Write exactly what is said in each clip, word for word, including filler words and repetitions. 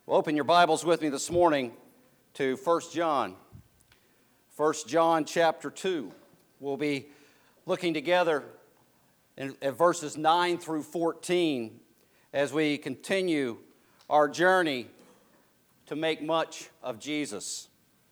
Well, open your Bibles with me this morning to First John. First John chapter two. We'll be looking together in, at verses nine through fourteen as we continue our journey to make much of Jesus.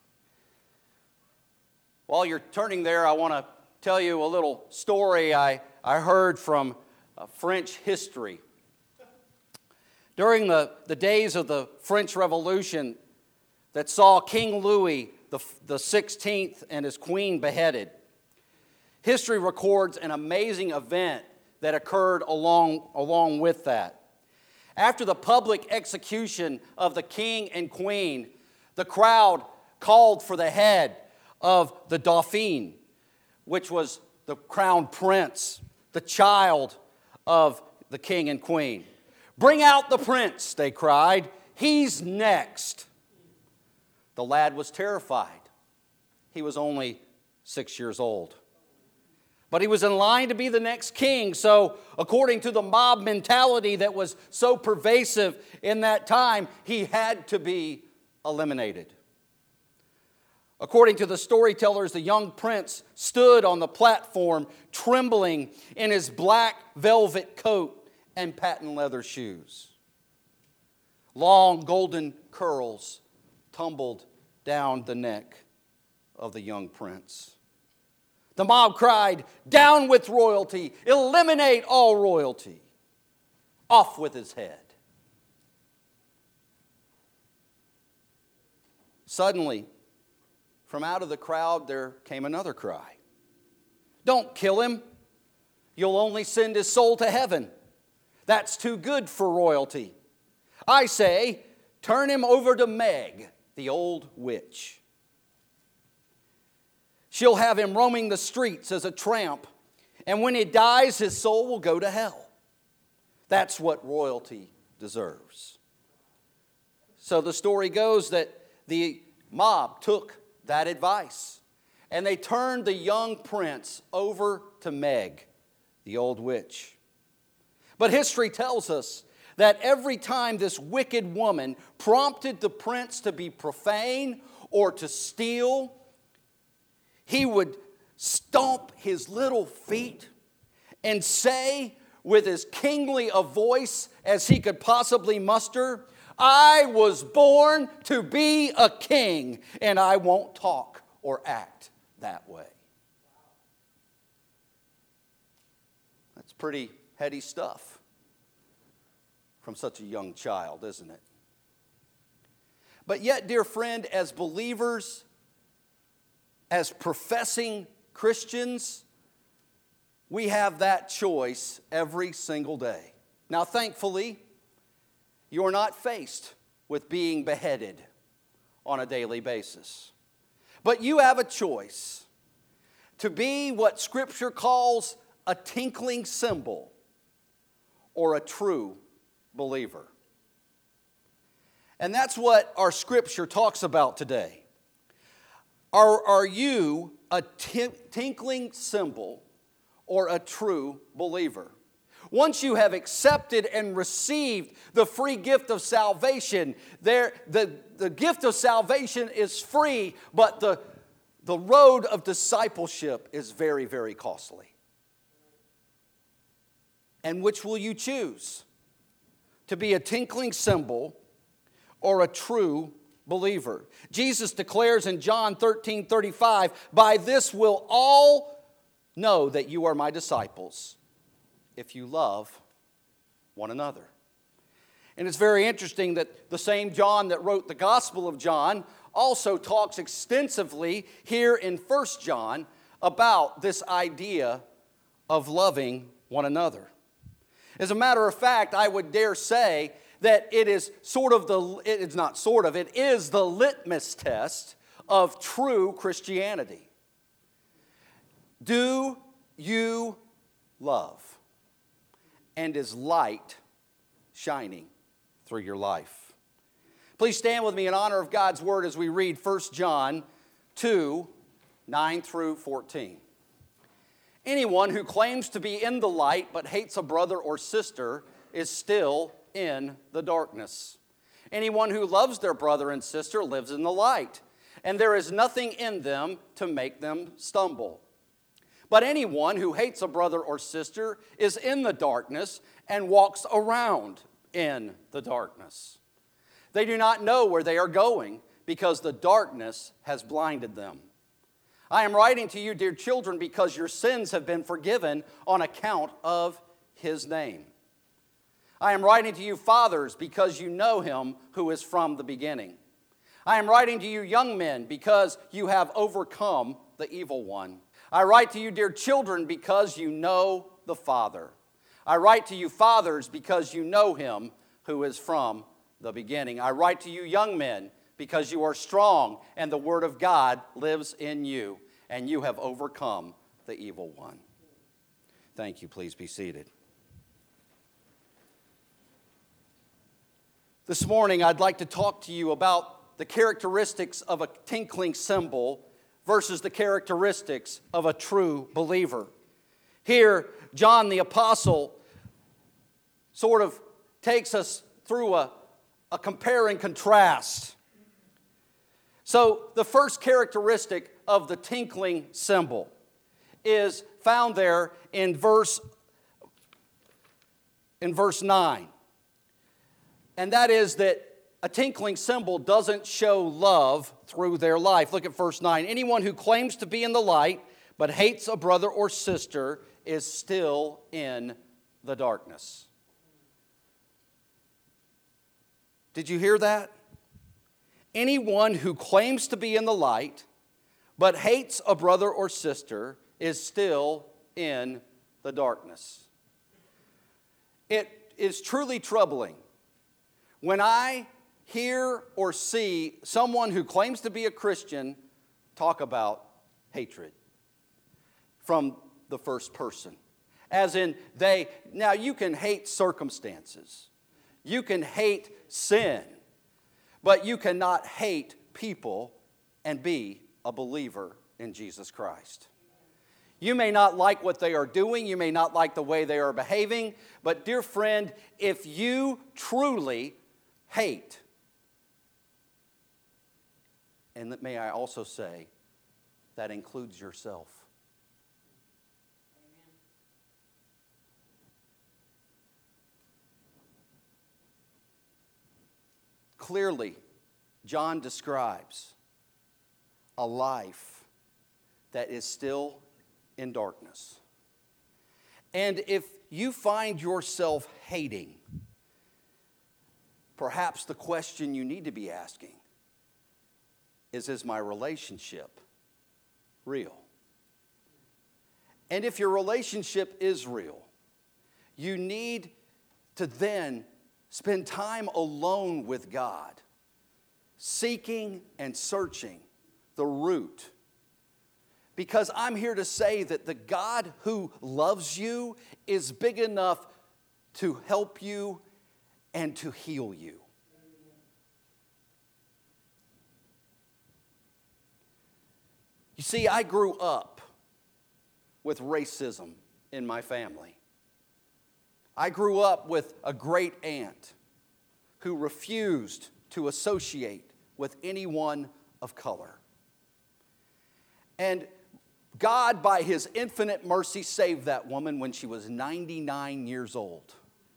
While you're turning there, I want to tell you a little story I, I heard from uh, French history. During the, the days of the French Revolution that saw King Louis the, the sixteenth and his queen beheaded, history records an amazing event that occurred along, along with that. After the public execution of the king and queen, the crowd called for the head of the Dauphin, which was the crown prince, the child of the king and queen. "Bring out the prince," they cried. "He's next." The lad was terrified. He was only six years old. But he was in line to be the next king, so according to the mob mentality that was so pervasive in that time, he had to be eliminated. According to the storytellers, the young prince stood on the platform, trembling in his black velvet coat and patent leather shoes. Long golden curls tumbled down the neck of the young prince. The mob cried, "Down with royalty! Eliminate all royalty! Off with his head!" Suddenly, from out of the crowd, there came another cry. "Don't kill him. You'll only send his soul to heaven. That's too good for royalty. I say, turn him over to Meg, the old witch. She'll have him roaming the streets as a tramp, and when he dies, his soul will go to hell. That's what royalty deserves." So the story goes that the mob took that advice, and they turned the young prince over to Meg, the old witch. But history tells us that every time this wicked woman prompted the prince to be profane or to steal, he would stomp his little feet and say with as kingly a voice as he could possibly muster, "I was born to be a king, and I won't talk or act that way." That's pretty heady stuff from such a young child, isn't it? But yet, dear friend, as believers, as professing Christians, we have that choice every single day. Now, thankfully, you are not faced with being beheaded on a daily basis. But you have a choice to be what Scripture calls a tinkling cymbal or a true believer. And that's what our Scripture talks about today. Are, are you a t- tinkling cymbal or a true believer? Once you have accepted and received the free gift of salvation, there, the, the gift of salvation is free, but the, the road of discipleship is very, very costly. And which will you choose? To be a tinkling cymbal or a true believer? Jesus declares in John thirteen thirty-five, "By this will all know that you are my disciples, if you love one another." And it's very interesting that the same John that wrote the Gospel of John also talks extensively here in First John about this idea of loving one another. As a matter of fact, I would dare say that it is sort of the, it's not sort of, it is the litmus test of true Christianity. Do you love? And is light shining through your life? Please stand with me in honor of God's word as we read First John two, nine through fourteen. "Anyone who claims to be in the light but hates a brother or sister is still in the darkness. Anyone who loves their brother and sister lives in the light, and there is nothing in them to make them stumble. But anyone who hates a brother or sister is in the darkness and walks around in the darkness. They do not know where they are going because the darkness has blinded them. I am writing to you, dear children, because your sins have been forgiven on account of his name. I am writing to you, fathers, because you know him who is from the beginning. I am writing to you, young men, because you have overcome the evil one. I write to you, dear children, because you know the Father. I write to you, fathers, because you know him who is from the beginning. I write to you, young men, because you are strong, and the word of God lives in you, and you have overcome the evil one. Thank you. Please be seated. This morning, I'd like to talk to you about the characteristics of a tinkling cymbal versus the characteristics of a true believer. Here, John the Apostle sort of takes us through a, a compare and contrast. So, the first characteristic of the tinkling cymbal is found there in verse, in verse nine. And that is that a tinkling cymbal doesn't show love through their life. Look at verse nine. Anyone who claims to be in the light but hates a brother or sister is still in the darkness. Did you hear that? Anyone who claims to be in the light but hates a brother or sister is still in the darkness. It is truly troubling when I hear or see someone who claims to be a Christian talk about hatred from the first person. As in, they, now you can hate circumstances, you can hate sin, but you cannot hate people and be a believer in Jesus Christ. You may not like what they are doing, you may not like the way they are behaving, but dear friend, if you truly hate, and may I also say, that includes yourself. Amen. Clearly, John describes a life that is still in darkness. And if you find yourself hating, perhaps the question you need to be asking is, is my relationship real? And if your relationship is real, you need to then spend time alone with God, seeking and searching the root. Because I'm here to say that the God who loves you is big enough to help you and to heal you. You see, I grew up with racism in my family. I grew up with a great aunt who refused to associate with anyone of color. And God, by his infinite mercy, saved that woman when she was ninety-nine years old.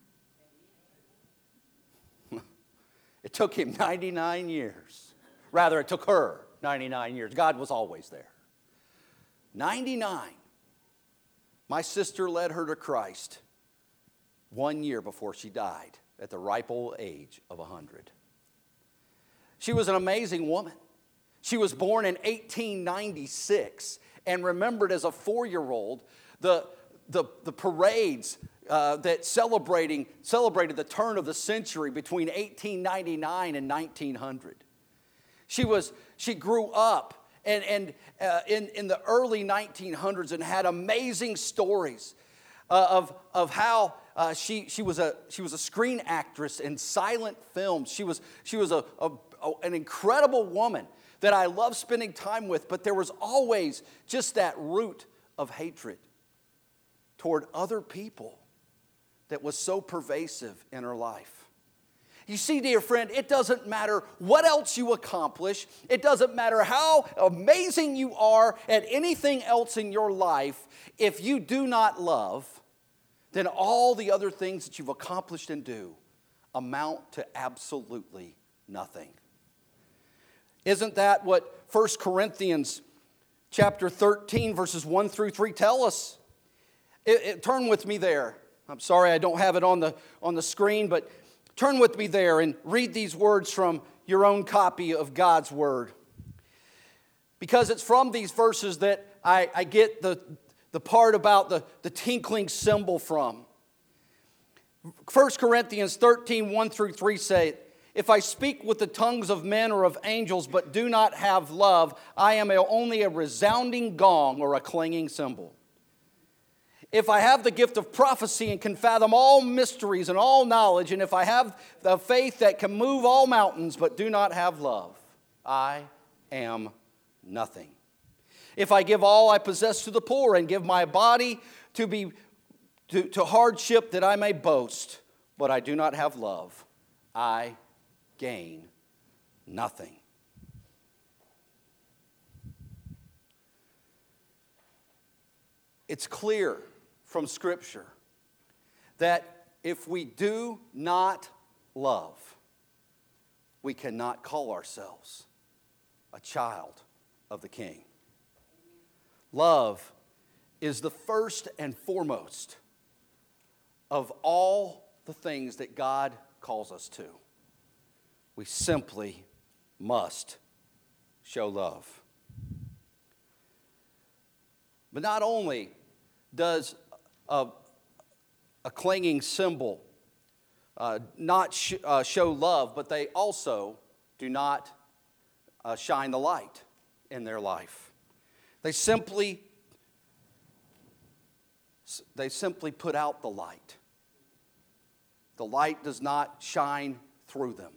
It took him ninety-nine years. Rather, it took her ninety-nine years. God was always there. ninety-nine. My sister led her to Christ one year before she died at the ripe old age of one hundred. She was an amazing woman. She was born in eighteen ninety-six and remembered as a four-year-old the, the, the parades uh, that celebrating, celebrated the turn of the century between eighteen ninety-nine and nineteen hundred. She, was, she grew up and, and, uh, in, in the early nineteen hundreds and had amazing stories uh, of, of how uh, she, she, was a, she was a screen actress in silent films. She was, she was a, a, a, an incredible woman that I love spending time with, but there was always just that root of hatred toward other people that was so pervasive in her life. You see, dear friend, it doesn't matter what else you accomplish. It doesn't matter how amazing you are at anything else in your life. If you do not love, then all the other things that you've accomplished and do amount to absolutely nothing. Isn't that what First Corinthians chapter thirteen, verses one through three tell us? It, it, turn with me there. I'm sorry I don't have it on the, on the screen, but turn with me there and read these words from your own copy of God's Word. Because it's from these verses that I, I get the, the part about the, the tinkling cymbal from. First Corinthians thirteen, one through three say, if I speak with the tongues of men or of angels, but do not have love, I am a, only a resounding gong or a clanging cymbal. If I have the gift of prophecy and can fathom all mysteries and all knowledge, and if I have the faith that can move all mountains but do not have love, I am nothing. If I give all I possess to the poor and give my body to be to, to hardship that I may boast, but I do not have love, I gain nothing. It's clear from Scripture that if we do not love, we cannot call ourselves a child of the King. Love is the first and foremost of all the things that God calls us to. We simply must show love. But not only does a, a clanging cymbal uh, not sh- uh, show love, but they also do not uh, shine the light in their life. They simply, they simply put out the light. The light does not shine through them.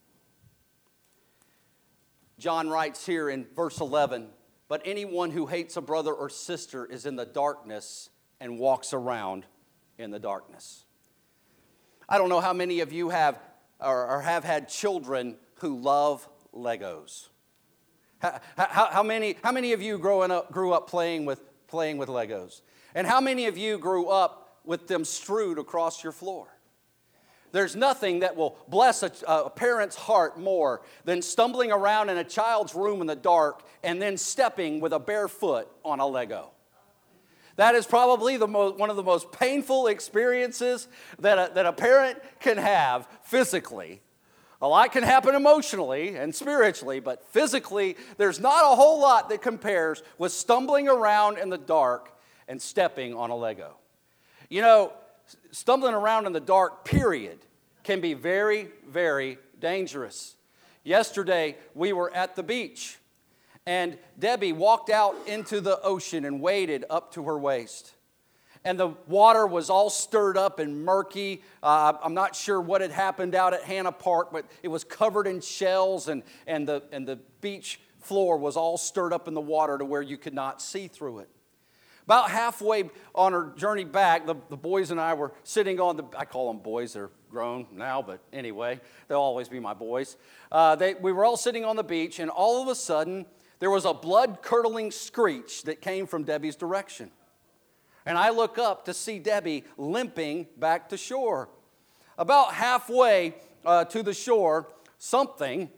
John writes here in verse eleven, but anyone who hates a brother or sister is in the darkness and walks around in the darkness. I don't know how many of you have or, or have had children who love Legos. How, how, how many how many of you growing up grew up playing with playing with Legos? And how many of you grew up with them strewed across your floor? There's nothing that will bless a, a parent's heart more than stumbling around in a child's room in the dark and then stepping with a bare foot on a Lego. That is probably the most, one of the most painful experiences that a, that a parent can have physically. A lot can happen emotionally and spiritually, but physically, there's not a whole lot that compares with stumbling around in the dark and stepping on a Lego. You know, stumbling around in the dark, period, can be very, very dangerous. Yesterday, we were at the beach, and Debbie walked out into the ocean and waded up to her waist. And the water was all stirred up and murky. Uh, I'm not sure what had happened out at Hannah Park, but it was covered in shells, and, and, the, and the beach floor was all stirred up in the water to where you could not see through it. About halfway on our journey back, the, the boys and I were sitting on the, I call them boys, they're grown now, but anyway, they'll always be my boys. Uh, they, we were all sitting on the beach, and all of a sudden, there was a blood-curdling screech that came from Debbie's direction. And I look up to see Debbie limping back to shore. About halfway uh, to the shore, something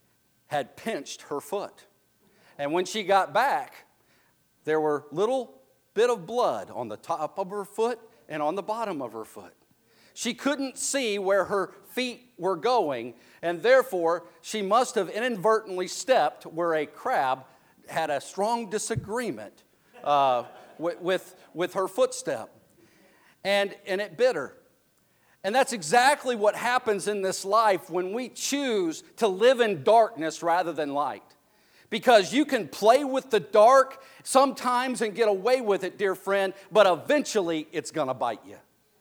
had pinched her foot. And when she got back, there were little bit of blood on the top of her foot and on the bottom of her foot. She couldn't see where her feet were going, and therefore she must have inadvertently stepped where a crab had a strong disagreement uh, with, with, with her footstep. And, and it bit her. And that's exactly what happens in this life when we choose to live in darkness rather than light. Because you can play with the dark sometimes and get away with it, dear friend, but eventually it's going to bite you.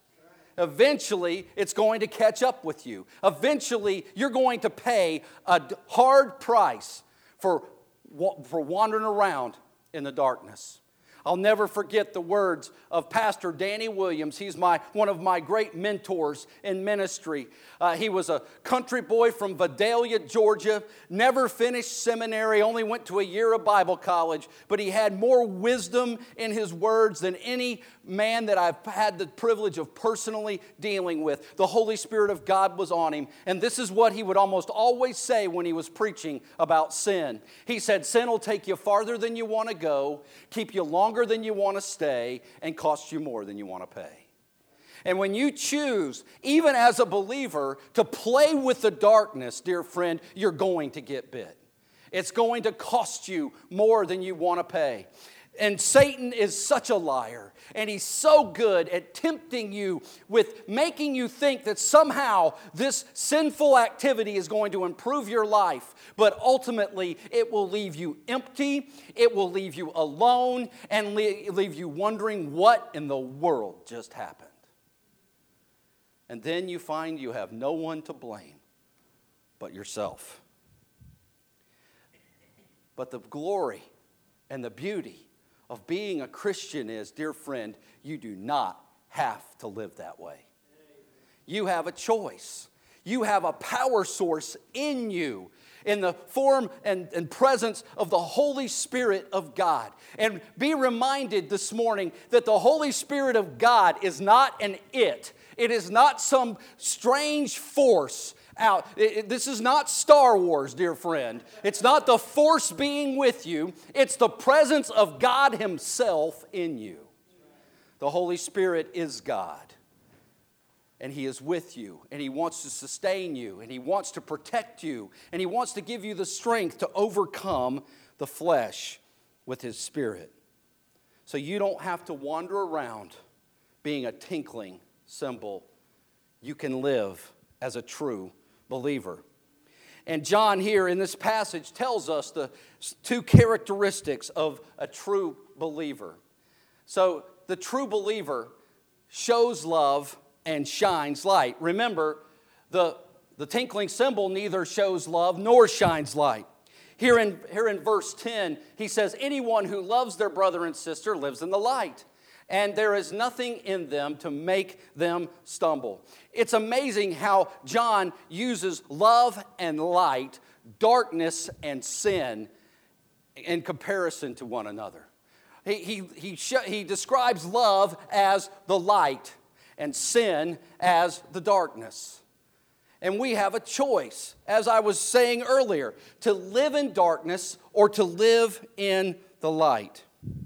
Eventually it's going to catch up with you. Eventually you're going to pay a hard price for, for wandering around in the darkness. I'll never forget the words of Pastor Danny Williams. He's my one of my great mentors in ministry. Uh, he was a country boy from Vidalia, Georgia, never finished seminary, only went to a year of Bible college, but he had more wisdom in his words than any man that I've had the privilege of personally dealing with. The Holy Spirit of God was on him, and this is what he would almost always say when he was preaching about sin. He said, sin will take you farther than you want to go, keep you longer than you want to stay, and cost you more than you want to pay. And when you choose, even as a believer, to play with the darkness, dear friend, you're going to get bit. It's going to cost you more than you want to pay. And Satan is such a liar, and he's so good at tempting you with making you think that somehow this sinful activity is going to improve your life, but ultimately it will leave you empty, it will leave you alone, and leave you wondering what in the world just happened. And then you find you have no one to blame but yourself. But the glory and the beauty of being a Christian is, dear friend, you do not have to live that way. You have a choice. You have a power source in you in the form and, and presence of the Holy Spirit of God. And be reminded this morning that the Holy Spirit of God is not an it. It is not some strange force out. It, it, this is not Star Wars, dear friend. It's not the force being with you. It's the presence of God Himself in you. The Holy Spirit is God. And He is with you. And He wants to sustain you. And He wants to protect you. And He wants to give you the strength to overcome the flesh with His Spirit. So you don't have to wander around being a tinkling cymbal. You can live as a true believer. And John here in this passage tells us the two characteristics of a true believer. So the true believer shows love and shines light. Remember, the, the tinkling cymbal neither shows love nor shines light. Here in, here in verse ten, he says, anyone who loves their brother and sister lives in the light, and there is nothing in them to make them stumble. It's amazing how John uses love and light, darkness and sin in comparison to one another. He, he, he, sh- he describes love as the light and sin as the darkness. And we have a choice, as I was saying earlier, to live in darkness or to live in the light.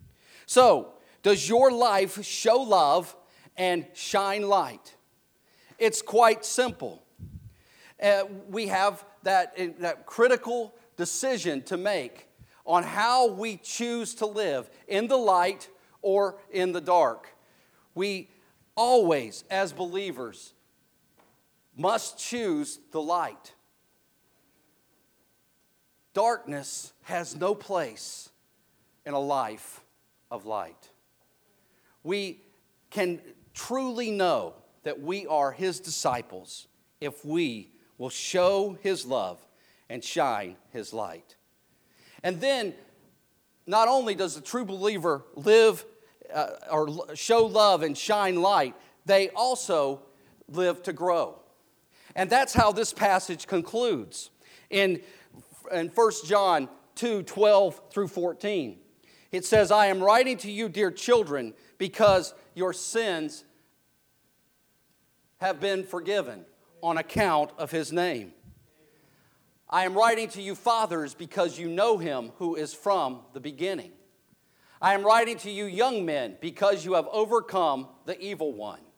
So, does your life show love and shine light? It's quite simple. Uh, we have that, that critical decision to make on how we choose to live, in the light or in the dark. We always, as believers, must choose the light. Darkness has no place in a life of light. We can truly know that we are His disciples if we will show His love and shine His light. And then, not only does the true believer live uh, or show love and shine light, they also live to grow. And that's how this passage concludes in, in First John two, twelve through fourteen. It says, I am writing to you, dear children, because your sins have been forgiven on account of His name. I am writing to you, fathers, because you know Him who is from the beginning. I am writing to you, young men, because you have overcome the evil one.